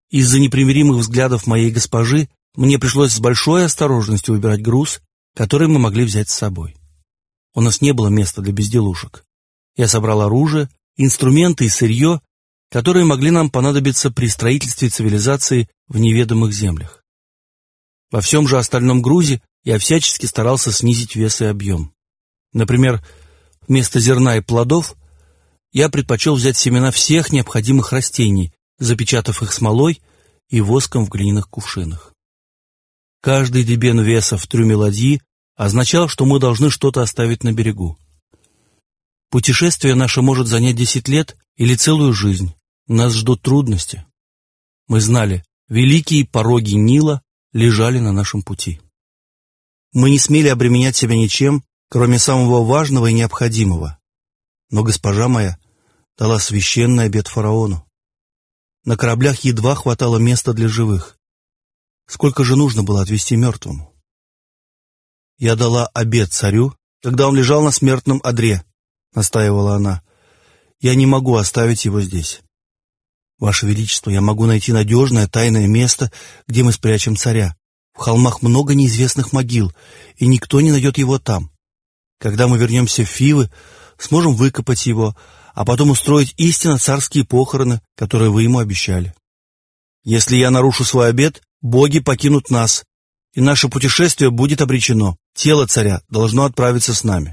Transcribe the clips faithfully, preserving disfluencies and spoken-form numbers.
Из-за непримиримых взглядов моей госпожи мне пришлось с большой осторожностью выбирать груз, который мы могли взять с собой. У нас не было места для безделушек. Я собрал оружие, инструменты и сырье, которые могли нам понадобиться при строительстве цивилизации в неведомых землях. Во всем же остальном грузе я всячески старался снизить вес и объем. Например, вместо зерна и плодов я предпочел взять семена всех необходимых растений, запечатав их смолой и воском в глиняных кувшинах. Каждый дебен веса в трюме ладьи означал, что мы должны что-то оставить на берегу. Путешествие наше может занять десять лет или целую жизнь. Нас ждут трудности. Мы знали, великие пороги Нила лежали на нашем пути. Мы не смели обременять себя ничем, кроме самого важного и необходимого. Но госпожа моя дала священный обет фараону. На кораблях едва хватало места для живых. Сколько же нужно было отвезти мертвому? «Я дала обет царю, когда он лежал на смертном одре», — настаивала она. «Я не могу оставить его здесь. Ваше Величество, я могу найти надежное тайное место, где мы спрячем царя. В холмах много неизвестных могил, и никто не найдет его там. Когда мы вернемся в Фивы, сможем выкопать его, а потом устроить истинно царские похороны, которые вы ему обещали. Если я нарушу свой обет, боги покинут нас, и наше путешествие будет обречено. Тело царя должно отправиться с нами».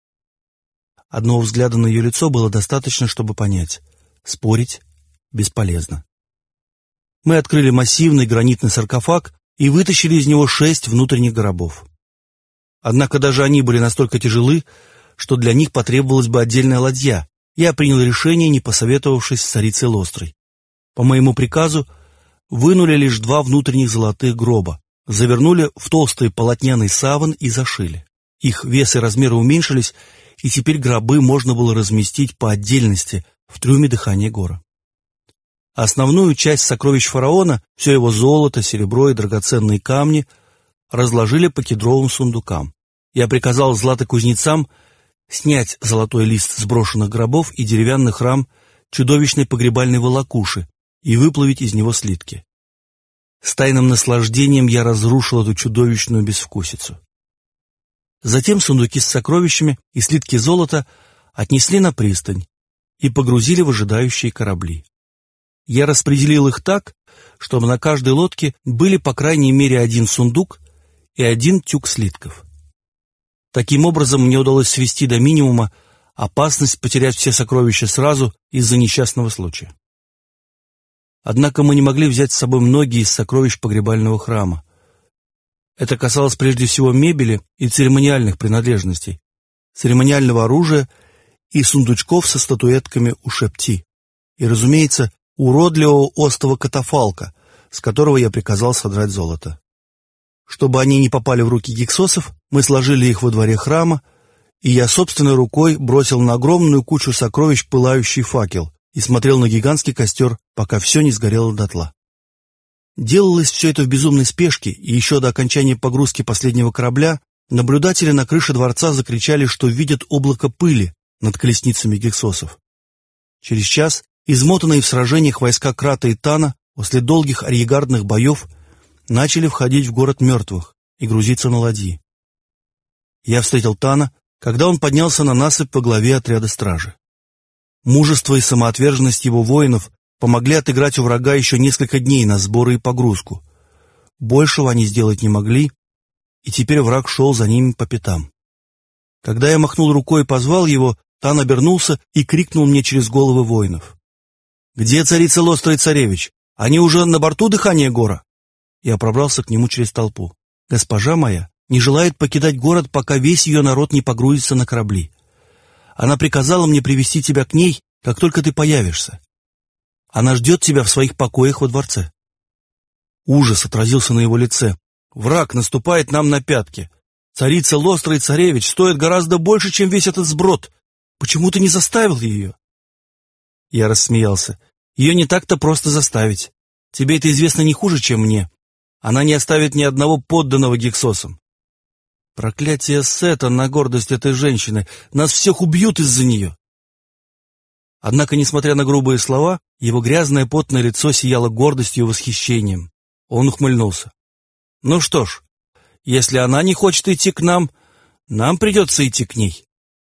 Одного взгляда на ее лицо было достаточно, чтобы понять. Спорить бесполезно. Мы открыли массивный гранитный саркофаг и вытащили из него шесть внутренних гробов. Однако даже они были настолько тяжелы, что для них потребовалась бы отдельная ладья. Я принял решение, не посоветовавшись с царицей Лострой. По моему приказу вынули лишь два внутренних золотых гроба, завернули в толстый полотняный саван и зашили. Их вес и размеры уменьшились, и теперь гробы можно было разместить по отдельности в трюме дыхания Гора. Основную часть сокровищ фараона, все его золото, серебро и драгоценные камни, разложили по кедровым сундукам. Я приказал златокузнецам снять золотой лист с брошенных гробов и деревянных рам чудовищной погребальной волокуши и выплавить из него слитки. С тайным наслаждением я разрушил эту чудовищную безвкусицу. Затем сундуки с сокровищами и слитки золота отнесли на пристань и погрузили в ожидающие корабли. Я распределил их так, чтобы на каждой лодке были по крайней мере один сундук и один тюк слитков. Таким образом, мне удалось свести до минимума опасность потерять все сокровища сразу из-за несчастного случая. Однако мы не могли взять с собой многие из сокровищ погребального храма. Это касалось прежде всего мебели и церемониальных принадлежностей, церемониального оружия и сундучков со статуэтками Ушепти, и, разумеется, уродливого остова катафалка, с которого я приказал содрать золото. Чтобы они не попали в руки гиксосов, мы сложили их во дворе храма, и я собственной рукой бросил на огромную кучу сокровищ пылающий факел и смотрел на гигантский костер, пока все не сгорело дотла. Делалось все это в безумной спешке, и еще до окончания погрузки последнего корабля наблюдатели на крыше дворца закричали, что видят облако пыли над колесницами гиксосов. Через час измотанные в сражениях войска Крата и Тана после долгих арьегардных боев начали входить в город мертвых и грузиться на ладьи. Я встретил Тана, когда он поднялся на насыпь во главе отряда стражи. Мужество и самоотверженность его воинов помогли отыграть у врага еще несколько дней на сборы и погрузку. Большего они сделать не могли, и теперь враг шел за ними по пятам. Когда я махнул рукой и позвал его, Тан обернулся и крикнул мне через головы воинов: «Где царица Лостра и царевич? Они уже на борту дыхания Гора?» Я пробрался к нему через толпу. «Госпожа моя не желает покидать город, пока весь ее народ не погрузится на корабли. Она приказала мне привести тебя к ней, как только ты появишься. Она ждет тебя в своих покоях во дворце». Ужас отразился на его лице. «Враг наступает нам на пятки. Царица Лостра и царевич стоят гораздо больше, чем весь этот сброд. Почему ты не заставил ее?» Я рассмеялся. «Ее не так-то просто заставить. Тебе это известно не хуже, чем мне. Она не оставит ни одного подданного гиксосам». «Проклятие Сета на гордость этой женщины! Нас всех убьют из-за нее!» Однако, несмотря на грубые слова, его грязное потное лицо сияло гордостью и восхищением. Он ухмыльнулся. «Ну что ж, если она не хочет идти к нам, нам придется идти к ней».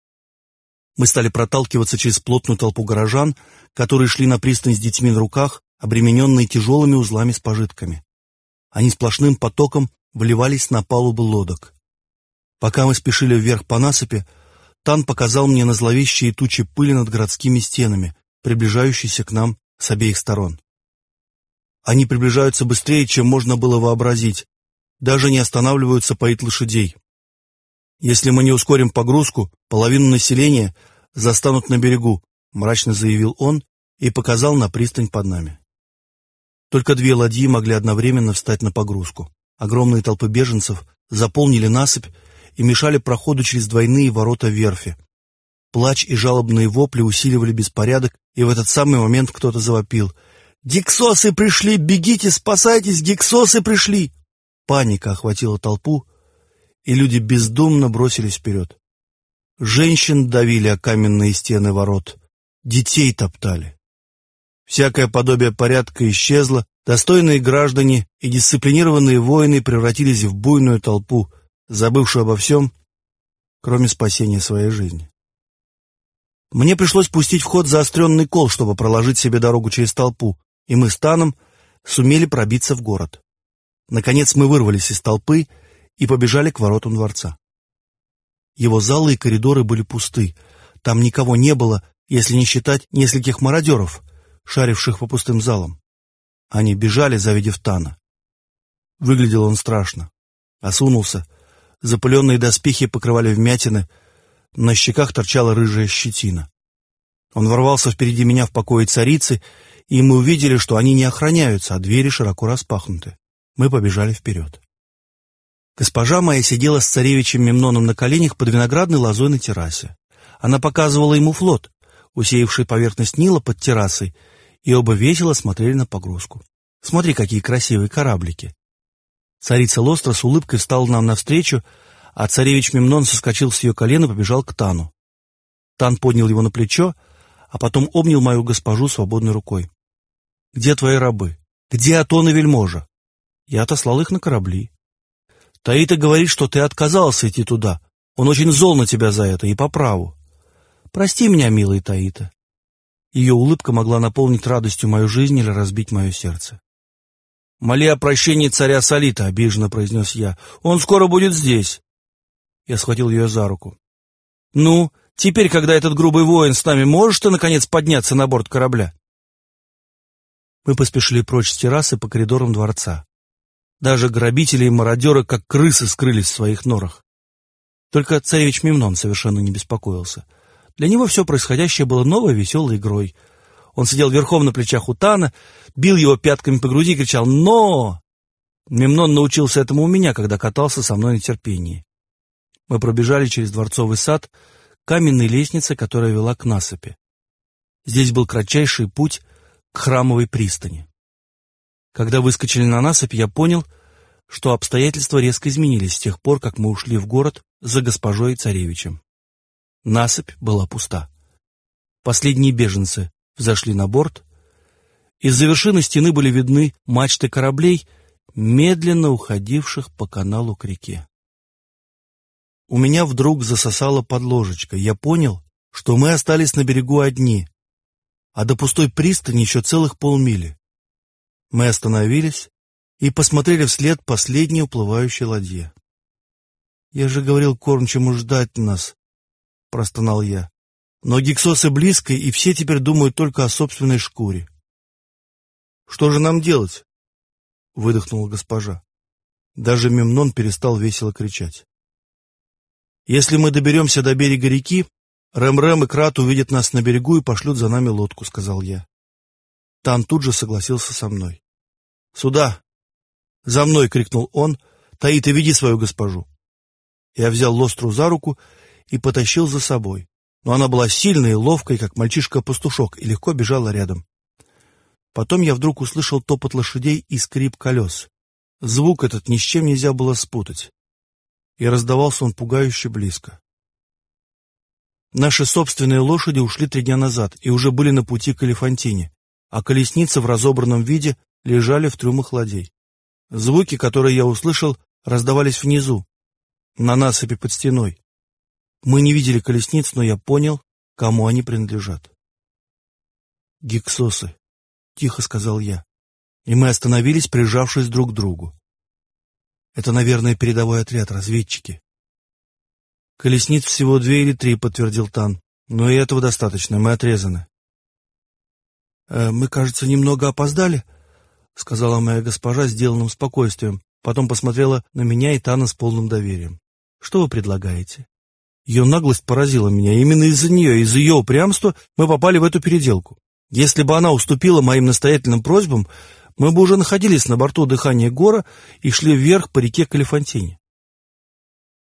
Мы стали проталкиваться через плотную толпу горожан, которые шли на пристань с детьми на руках, обремененные тяжелыми узлами с пожитками. Они сплошным потоком вливались на палубы лодок. Пока мы спешили вверх по насыпи, Тан показал мне на зловещие тучи пыли над городскими стенами, приближающиеся к нам с обеих сторон. Они приближаются быстрее, чем можно было вообразить, даже не останавливаются поить лошадей. «Если мы не ускорим погрузку, половину населения застанут на берегу», мрачно заявил он и показал на пристань под нами. Только две ладьи могли одновременно встать на погрузку. Огромные толпы беженцев заполнили насыпь и мешали проходу через двойные ворота верфи. Плач и жалобные вопли усиливали беспорядок, и в этот самый момент кто-то завопил: «Гиксосы пришли! Бегите, спасайтесь! Гиксосы пришли!» Паника охватила толпу, и люди бездумно бросились вперед. Женщин давили о каменные стены ворот, детей топтали. Всякое подобие порядка исчезло, достойные граждане и дисциплинированные воины превратились в буйную толпу, забывшую обо всем, кроме спасения своей жизни. Мне пришлось пустить в ход заостренный кол, чтобы проложить себе дорогу через толпу, и мы с Таном сумели пробиться в город. Наконец мы вырвались из толпы и побежали к воротам дворца. Его залы и коридоры были пусты, там никого не было, если не считать нескольких мародеров, шаривших по пустым залам. Они бежали, завидев Тана. Выглядел он страшно. Осунулся, запыленные доспехи покрывали вмятины, на щеках торчала рыжая щетина. Он ворвался впереди меня в покое царицы, и мы увидели, что они не охраняются, а двери широко распахнуты. Мы побежали вперед. Госпожа моя сидела с царевичем Мемноном на коленях под виноградной лозой на террасе. Она показывала ему флот, усеявший поверхность Нила под террасой, и оба весело смотрели на погрузку. «Смотри, какие красивые кораблики!» Царица Лостра с улыбкой встала нам навстречу, а царевич Мемнон соскочил с ее колена и побежал к Тану. Тан поднял его на плечо, а потом обнял мою госпожу свободной рукой. «Где твои рабы? Где Атон и вельможа?» «Я отослал их на корабли». «Таита говорит, что ты отказался идти туда. Он очень зол на тебя за это, и по праву. Прости меня, милый Таита». Ее улыбка могла наполнить радостью мою жизнь или разбить мое сердце. «Моли о прощении царя Салита», — обиженно произнес я. «Он скоро будет здесь». Я схватил ее за руку. «Ну, теперь, когда этот грубый воин с нами, можешь ты, наконец, подняться на борт корабля?» Мы поспешили прочь с террасы по коридорам дворца. Даже грабители и мародеры, как крысы, скрылись в своих норах. Только царевич Мемнон совершенно не беспокоился. Для него все происходящее было новой веселой игрой. Он сидел верхом на плечах у Тана, бил его пятками по груди и кричал «Но!». Мемнон научился этому у меня, когда катался со мной на терпении. Мы пробежали через дворцовый сад к каменной лестнице, которая вела к насыпи. Здесь был кратчайший путь к храмовой пристани. Когда выскочили на насыпь, я понял, что обстоятельства резко изменились с тех пор, как мы ушли в город за госпожой и царевичем. Насыпь была пуста. Последние беженцы взошли на борт. Из-за вершины стены были видны мачты кораблей, медленно уходивших по каналу к реке. У меня вдруг засосало под ложечкой. Я понял, что мы остались на берегу одни, а до пустой пристани еще целых полмили. Мы остановились и посмотрели вслед последней уплывающей ладье. «Я же говорил кормчему ждать нас», — простонал я. «Но гиксосы близко, и все теперь думают только о собственной шкуре». «Что же нам делать?» — выдохнула госпожа. Даже Мемнон перестал весело кричать. «Если мы доберемся до берега реки, Рэм-Рэм и Крат увидят нас на берегу и пошлют за нами лодку», — сказал я. Тан тут же согласился со мной. «Сюда! За мной!» — крикнул он. «Таита, веди свою госпожу!» Я взял Лостру за руку и потащил за собой, но она была сильной и ловкой, как мальчишка-пастушок, и легко бежала рядом. Потом я вдруг услышал топот лошадей и скрип колес. Звук этот ни с чем нельзя было спутать, и раздавался он пугающе близко. Наши собственные лошади ушли три дня назад и уже были на пути к Элефантине, а колесницы в разобранном виде лежали в трюмах ладей. Звуки, которые я услышал, раздавались внизу, на насыпи под стеной. Мы не видели колесниц, но я понял, кому они принадлежат. «Гиксосы», — тихо сказал я, и мы остановились, прижавшись друг к другу. «Это, наверное, передовой отряд, разведчики». «Колесниц всего две или три», — подтвердил Тан, — «но и этого достаточно, мы отрезаны». «Э, «Мы, кажется, немного опоздали», — сказала моя госпожа сделанным спокойствием, потом посмотрела на меня и Тана с полным доверием. «Что вы предлагаете?» Ее наглость поразила меня. Именно из-за нее, из-за ее упрямства мы попали в эту переделку. Если бы она уступила моим настоятельным просьбам, мы бы уже находились на борту дыхания Гора и шли вверх по реке к Элефантине.